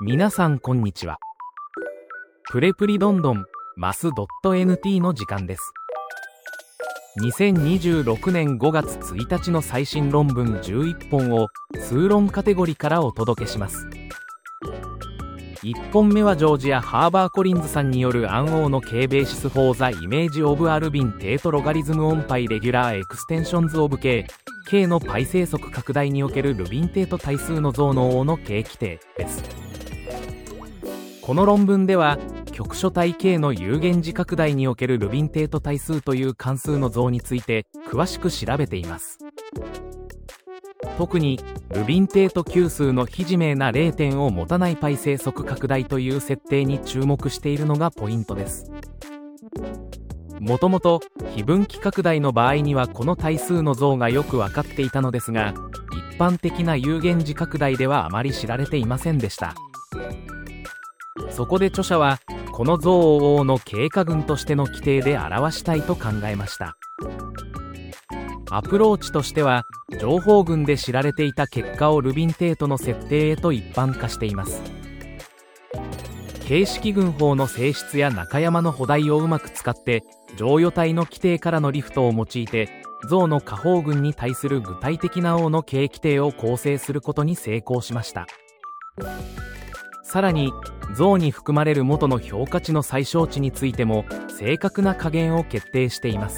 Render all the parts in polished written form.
皆さんこんにちは。プレプリどんどんマス .nt の時間です。2026年5月1日の最新論文11本を数論カテゴリーからお届けします。1本目はジョージア・ハーバーコリンズさんによる暗王の K ベーシス・フォー・ザ・イメージ・オブ・アルビン・テート・ロガリズム・オン・パイ・レギュラー・エクステンションズ・オブ・ K のパイ生息拡大におけるルビンテート対数の像の王の K 規定です。この論文では局所体 K の有限次拡大におけるルビンテート対数という関数の像について詳しく調べています。特にルビンテート級数の非自明な0点を持たないパイ生息拡大という設定に注目しているのがポイントです。もともと非分岐拡大の場合にはこの対数の像がよく分かっていたのですが、一般的な有限次拡大ではあまり知られていませんでした。そこで著者はこの像を王の経過群としての規定で表したいと考えました。アプローチとしては情報群で知られていた結果をルビンテートの設定へと一般化しています。形式群法の性質や中山の補題をうまく使って剰余体の規定からのリフトを用いて像の下方群に対する具体的な王の形規定を構成することに成功しました。さらに像に含まれる元の評価値の最小値についても正確な加減を決定しています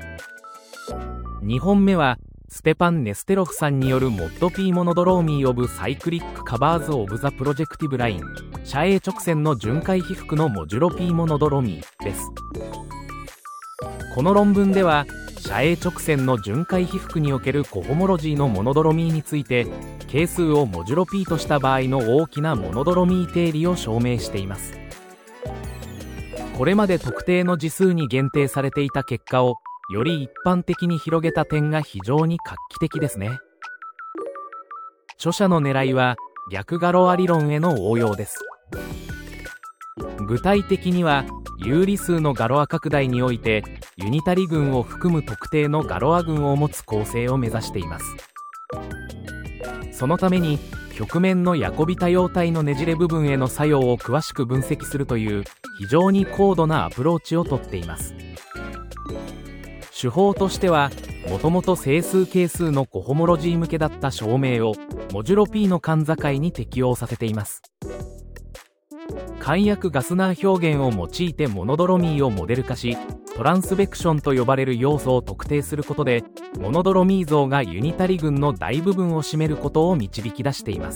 。2本目はステパン・ネステロフさんによるモッド P モノドローミー・オブ・サイクリック・カバーズ・オブ・ザ・プロジェクティブ・ライン斜影直線の巡回被覆のモジュロ P モノドロミーです。この論文では斜影直線の巡回被覆におけるコホモロジーのモノドロミーについて係数をモジュロ P とした場合の大きなモノドロミー定理を証明しています。これまで特定の次数に限定されていた結果をより一般的に広げた点が非常に画期的ですね。著者の狙いは逆ガロア理論への応用です。具体的には有理数のガロア拡大においてユニタリ群を含む特定のガロア群を持つ構成を目指しています。そのために曲面のヤコビ多様体のねじれ部分への作用を詳しく分析するという非常に高度なアプローチをとっています。手法としてはもともと整数係数のコホモロジー向けだった証明をモジュロ P の間境に適用させています。簡約ガスナー表現を用いてモノドロミーをモデル化しトランスベクションと呼ばれる要素を特定することでモノドロミー像がユニタリ群の大部分を占めることを導き出しています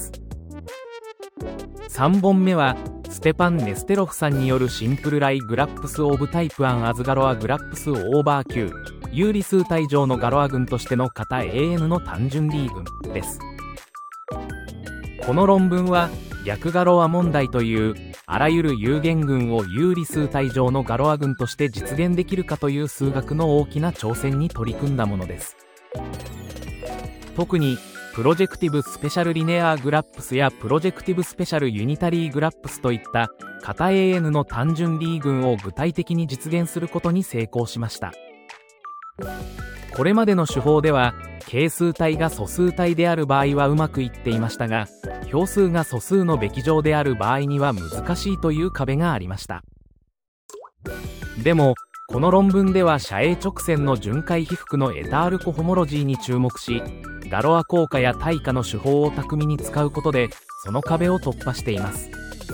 。3本目はステパン・ネステロフさんによるシンプルライグラップスオブタイプアンアズガロアグラップスオーバー Q 有理数体上のガロア群としての型 AN の単純リー群です。この論文は逆ガロア問題というあらゆる有限群を有理数体上のガロア群として実現できるかという数学の大きな挑戦に取り組んだものです。特にプロジェクティブスペシャルリネアーグラップスやプロジェクティブスペシャルユニタリーグラップスといった型 AN の単純リー群を具体的に実現することに成功しました。これまでの手法では係数体が素数体である場合はうまくいっていましたが、表数が素数のべき乗である場合には難しいという壁がありました。でもこの論文では斜影直線の巡回被覆のエタールコホモロジーに注目しガロア効果や対価の手法を巧みに使うことでその壁を突破しています。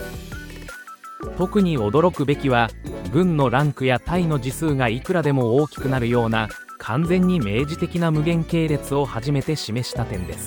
特に驚くべきは群のランクや対の次数がいくらでも大きくなるような完全に明示的な無限系列を初めて示した点です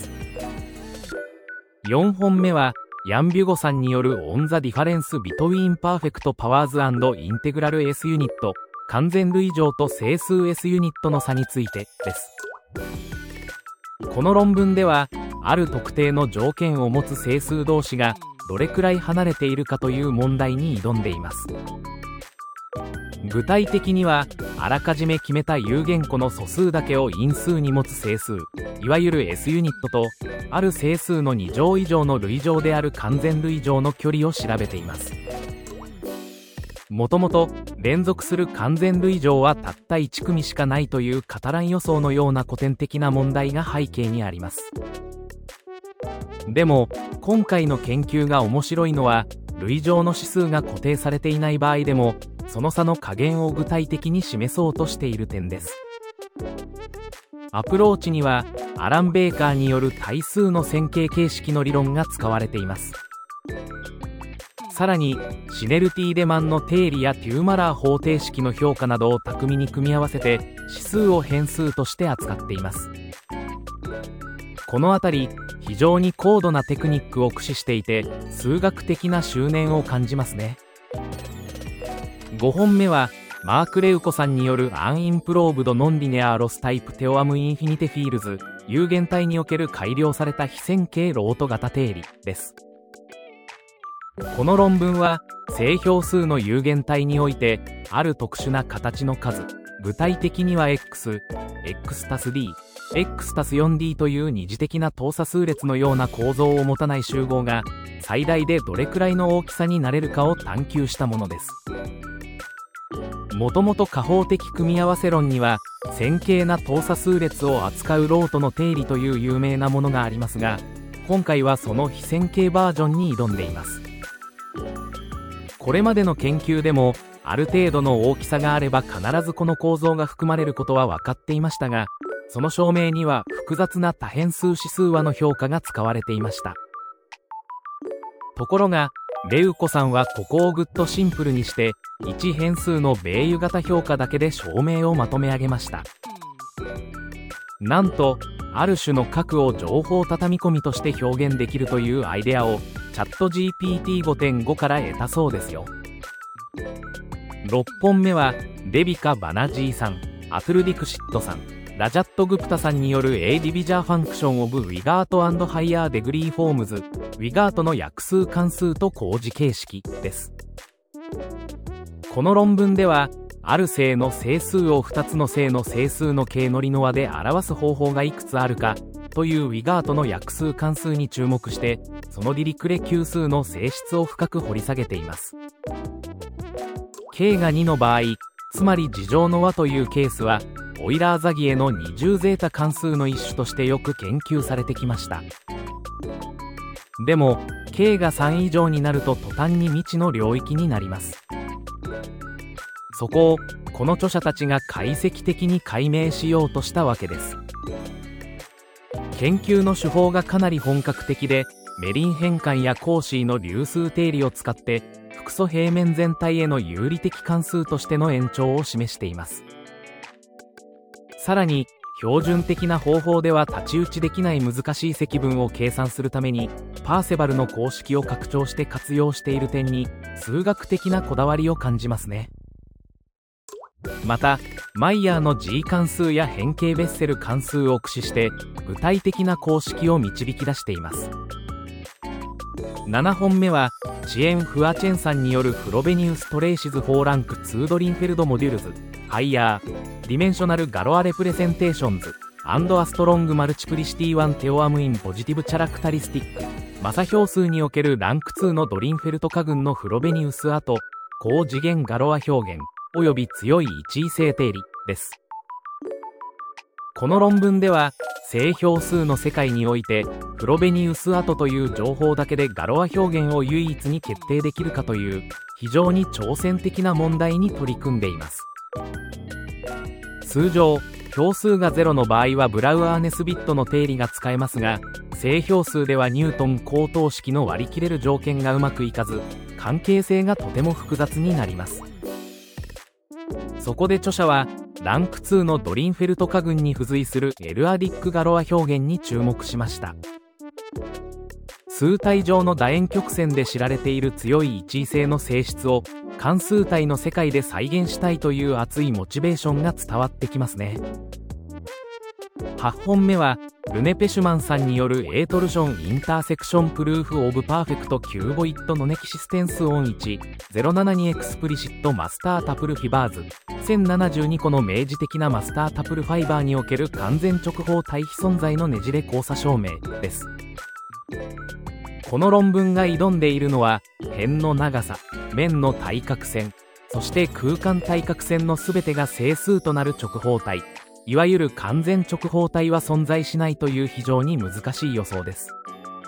。4本目はヤン・ビュゴさんによるオン・ザ・ディファレンス・ビトウィーン・パーフェクト・パワーズ&インテグラル S ユニット完全類乗と整数 S ユニットの差についてです。この論文ではある特定の条件を持つ整数同士がどれくらい離れているかという問題に挑んでいます。具体的にはあらかじめ決めた有限個の素数だけを因数に持つ整数いわゆる S ユニットとある整数の2乗以上の類乗である完全類乗の距離を調べています。もともと連続する完全類乗はたった1組しかないというカタラン予想のような古典的な問題が背景にあります。 でも今回の研究が面白いのは、類乗の指数が固定されていない場合でもその差の加減を具体的に示そうとしている点です。アプローチにはアラン・ベーカーによる対数の線形形式の理論が使われています。さらにシネルティ・デマンの定理やテューマラー方程式の評価などを巧みに組み合わせて指数を変数として扱っています。このあたり非常に高度なテクニックを駆使していて、数学的な執念を感じますね。5本目はマーク・レウコさんによるアンインプローブド・ノンリネアーロスタイプ・テオアム・インフィニテ・フィールズ有限体における改良された非線形ロート型定理です。この論文は正標数の有限体においてある特殊な形の数、具体的には x、x+d、x+4d という二次的な等差数列のような構造を持たない集合が最大でどれくらいの大きさになれるかを探求したものです。もともと加法的組み合わせ論には線形な等差数列を扱うロートの定理という有名なものがありますが、今回はその非線形バージョンに挑んでいます。これまでの研究でもある程度の大きさがあれば必ずこの構造が含まれることは分かっていましたが、その証明には複雑な多変数指数和の評価が使われていました。ところがレウコさんはここをぐっとシンプルにして1変数のベイユ型評価だけで証明をまとめ上げました。なんとある種の核を情報畳み込みとして表現できるというアイデアをチャット GPT5.5 から得たそうですよ。6本目はデビカ・バナジーさん、アトゥル・ディクシットさん、ラジャット・グプタさんによる A ディビジャーファンクション・オブ・ウィガート&ハイヤー・デグリー・フォームズ、ウィガートの約数関数と工事形式です。この論文ではある正の整数を2つの正の整数の形のりの和で表す方法がいくつあるかというウィガートの約数関数に注目して、そのディリクレ級数の性質を深く掘り下げています。K が2の場合、つまり二乗の和というケースはオイラーザギエの二重ゼータ関数の一種としてよく研究されてきました。でも K が3以上になると途端に未知の領域になります。そこをこの著者たちが解析的に解明しようとしたわけです。研究の手法がかなり本格的で、メリン変換やコーシーの流数定理を使って複素平面全体への有理的関数としての延長を示しています。さらに標準的な方法では太刀打ちできない難しい積分を計算するためにパーセバルの公式を拡張して活用している点に数学的なこだわりを感じますね。またマイヤーの G 関数や変形ベッセル関数を駆使して具体的な公式を導き出しています。7本目はチエン・フアチェンさんによるフロベニウス・トレイシズ4ランク2ドリンフェルドモデュルズハイヤーディメンショナルガロアレプレゼンテーションズアストロングマルチプリシティ1テオアムインポジティブチャラクタリスティックマサ標数におけるランク2のドリンフェルト化群のフロベニウス跡高次元ガロア表現および強い一位性定理です。この論文では正標数の世界においてフロベニウス跡という情報だけでガロア表現を唯一に決定できるかという非常に挑戦的な問題に取り組んでいます。通常標数が0の場合はブラウアー・ネスビットの定理が使えますが、正標数ではニュートン高等式の割り切れる条件がうまくいかず関係性がとても複雑になります。そこで著者はランク2のドリンフェルト化群に付随するエルアディックガロア表現に注目しました。数体上の楕円曲線で知られている強い一位性の性質を関数体の世界で再現したいという熱いモチベーションが伝わってきますね。8本目はルネ・ペシュマンさんによるエートルション・インターセクション・プルーフ・オブ・パーフェクト・キューボイット・ノネキシステンス・オン107にエクスプリシット・マスター・タプル・フィバーズ1072個の明示的なマスター・タプル・ファイバーにおける完全直方対比存在のねじれ交差証明です。この論文が挑んでいるのは辺の長さ、面の対角線、そして空間対角線のすべてが整数となる直方体、いわゆる完全直方体は存在しないという非常に難しい予想です。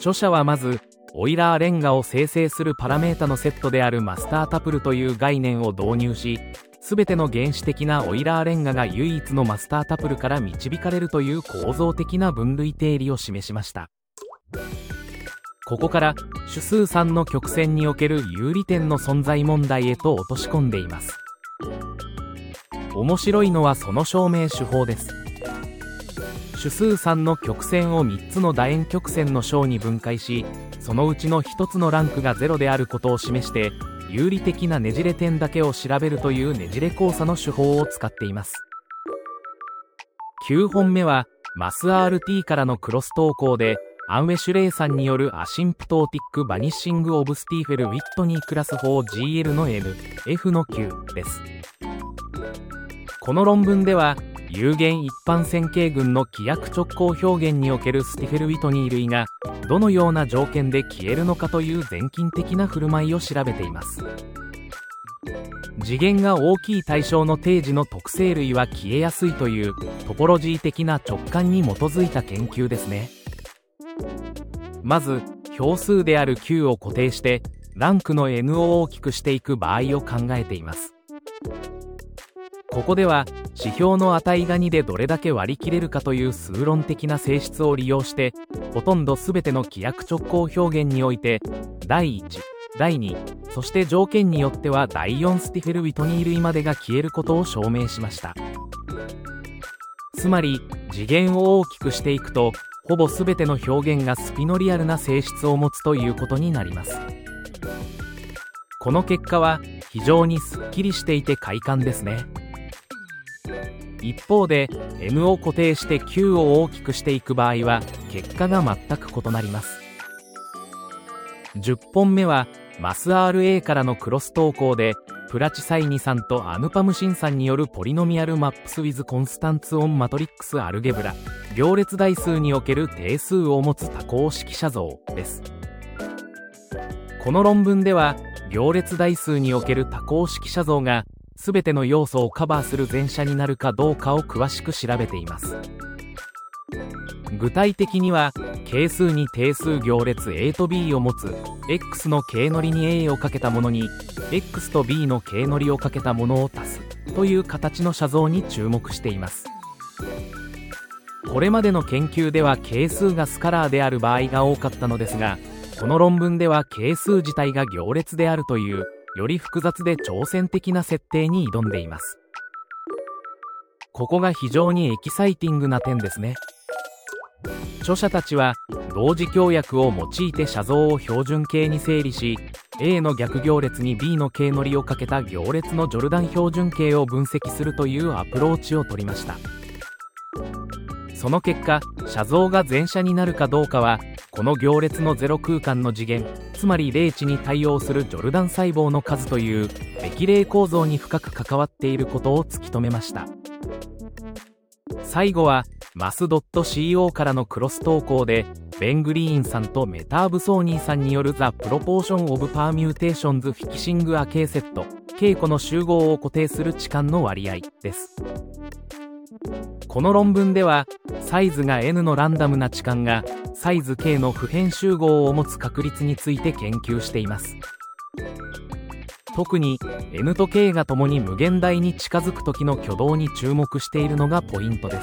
著者はまずオイラーレンガを生成するパラメータのセットであるマスタータプルという概念を導入し、すべての原子的なオイラーレンガが唯一のマスタータプルから導かれるという構造的な分類定理を示しました。ここから主数3の曲線における有利点の存在問題へと落とし込んでいます。面白いのはその証明手法です。主数3の曲線を3つの楕円曲線の小に分解し、そのうちの1つのランクが0であることを示して、有利的なねじれ点だけを調べるというねじれ交差の手法を使っています。9本目はマス RT からのクロス投稿で、アンウェシュレイさんによるアシンプトーティックバニッシングオブスティーフェル・ウィットニークラス法 GL の N、F の9です。この論文では、有限一般線形群の規約直行表現におけるスティフェル・ウィトニー類がどのような条件で消えるのかという全近的な振る舞いを調べています。次元が大きい対象の定時の特性類は消えやすいというトポロジー的な直感に基づいた研究ですね。まず表数である9を固定してランクの N を大きくしていく場合を考えています。ここでは指標の値が2でどれだけ割り切れるかという数論的な性質を利用して、ほとんど全ての規約直行表現において第1、第2、そして条件によっては第4スティフェル・ウィトニー類までが消えることを証明しました。つまり次元を大きくしていくとほぼ全ての表現がスピノリアルな性質を持つということになります。この結果は非常にすっきりしていて快感ですね。一方で N を固定して9を大きくしていく場合は結果が全く異なります。10本目はマス RA からのクロス投稿でプラチサイニさんとアヌパムシンさんによるポリノミアルマップスウィズコンスタンツオンマトリックスアルゲブラ行列代数における定数を持つ多項式写像です。この論文では行列代数における多項式写像がすべての要素をカバーする前者になるかどうかを詳しく調べています。具体的には係数に定数行列 A と B を持つ X の形乗りに A をかけたものに X と B の形乗りをかけたものを足すという形の写像に注目しています。これまでの研究では係数がスカラーである場合が多かったのですが、この論文では係数自体が行列であるというより複雑で挑戦的な設定に挑んでいます。ここが非常にエキサイティングな点ですね。著者たちは同時協約を用いて写像を標準形に整理し、 A の逆行列に B の形乗りをかけた行列のジョルダン標準形を分析するというアプローチを取りました。その結果、写像が前者になるかどうかはこの行列のゼロ空間の次元、つまり0値に対応するジョルダン細胞の数というべ例構造に深く関わっていることを突き止めました。最後はマス .co からのクロス投稿でベン・グリーンさんとメターブソーニーさんによるザ・プロポーション・オブ・パーミューテーションズ・フィキシング・アケーセットK個の集合を固定する置換の割合です。この論文ではサイズが N のランダムな置換がサイズ K の不変集合を持つ確率について研究しています。特に N と K がともに無限大に近づく時の挙動に注目しているのがポイントです。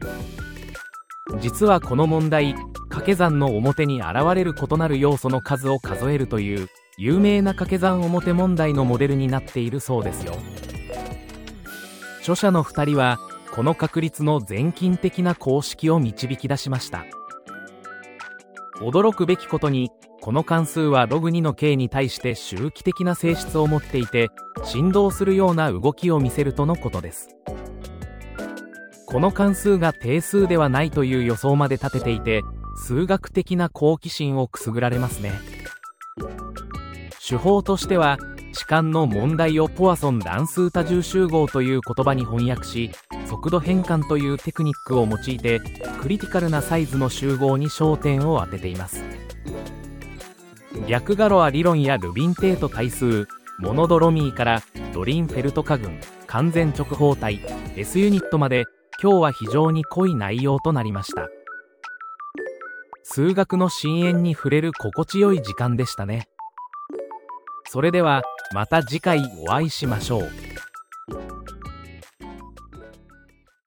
実はこの問題、掛け算の表に現れる異なる要素の数を数えるという有名な掛け算表問題のモデルになっているそうですよ。著者の2人はこの確率の全近的な公式を導き出しました。驚くべきことにこの関数はログ2の K に対して周期的な性質を持っていて振動するような動きを見せるとのことです。この関数が定数ではないという予想まで立てていて数学的な好奇心をくすぐられますね。手法としては置換の問題をポアソン乱数多重集合という言葉に翻訳し速度変換というテクニックを用いてクリティカルなサイズの集合に焦点を当てています。逆ガロア理論やルビンテート対数、モノドロミーからドリンフェルト化群、完全直方体、S ユニットまで今日は非常に濃い内容となりました。 数学の深淵に触れる心地よい時間でしたね。それではまた次回お会いしましょう。